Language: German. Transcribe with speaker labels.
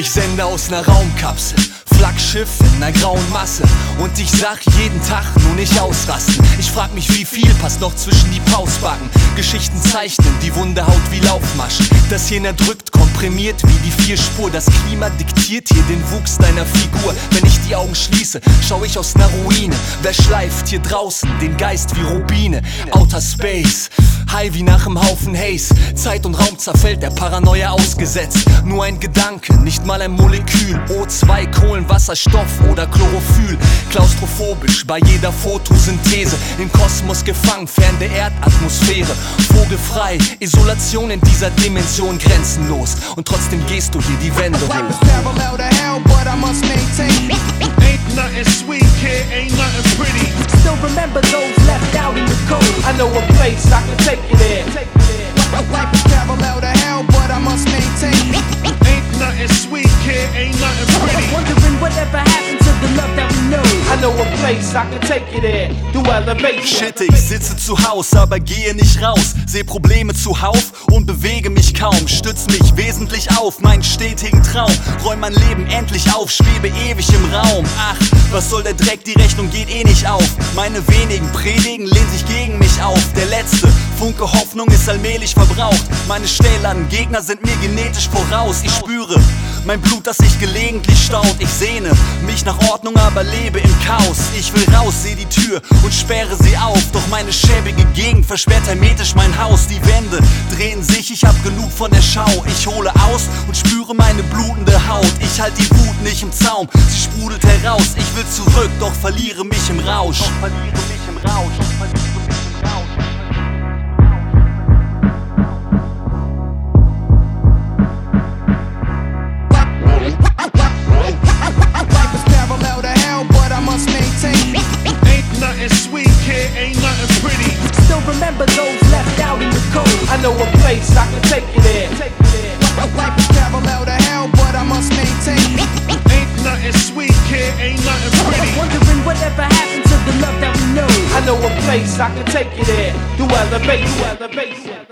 Speaker 1: Ich sende aus ner Raumkapsel, Flaggschiff in ner grauen Masse. Und ich sag jeden Tag, nur nicht ausrasten. Ich frag mich, wie viel passt noch zwischen die Pausbacken. Geschichten zeichnen, die wunde Haut wie Laufmaschen. Das hier erdrückt, komprimiert wie die Vierspur. Das Klima diktiert hier den Wuchs deiner Figur. Wenn ich die Augen schließe, schau ich aus ner Ruine. Wer schleift hier draußen den Geist wie Rubine? Outer Space, high wie nach 'm Haufen Haze. Zeit und Raum zerfällt, der Paranoia ausgesetzt. Nur ein Gedanke, nicht mal ein Molekül. O2, Kohlenwasserstoff oder Chlorophyll. Klaustrophobisch bei jeder Photosynthese. Im Kosmos gefangen, fern der Erdatmosphäre. Vogelfrei, Isolation in dieser Dimension grenzenlos. Und trotzdem gehst du hier die Wände hoch.
Speaker 2: Ain't nothing sweet, kid, ain't nothing pretty.
Speaker 3: Still remember those left out in the cold. I know a place I can take you there.
Speaker 2: Life is parallel to hell, but I must maintain. Ain't nothing sweet, kid, ain't nothing pretty.
Speaker 3: Wondering whatever happened to the love that we know. I know a place I can take you there. Do elevation.
Speaker 1: Shit, ich sitze zu Haus, aber gehe nicht raus. Seh Probleme zuhauf und bewege mich kaum. Stütz mich wesentlich auf meinen stetigen Traum. Räum mein Leben endlich auf, schwebe ewig im Raum. Ach, was soll der Dreck, die Rechnung geht eh nicht auf. Meine wenigen Predigen lehnen sich gegen mich auf. Der letzte Funke Hoffnung ist allmählich verbraucht. Meine stählernen Gegner sind mir genetisch voraus. Ich spüre mein Blut, das sich gelegentlich staut. Ich sehne mich nach Ordnung, aber lebe im Chaos. Ich will raus, seh die Tür und sperre sie auf. Doch meine schäbige Gegend versperrt hermetisch mein Haus. Die Wände drehen sich, ich hab genug von der Schau. Ich hole aus und spüre meine blutende Haut. Ich halt die Wut nicht im Zaum, sie sprudelt heraus. Ich will zurück, doch verliere mich im Rausch.
Speaker 3: Remember those left out in the cold. I know a place I can take you there.
Speaker 2: Life is parallel to hell, but I must maintain. Ain't nothing sweet, kid, ain't nothing pretty.
Speaker 3: Wondering whatever happened to the love that we know. I know a place I can take you there. Do elevation.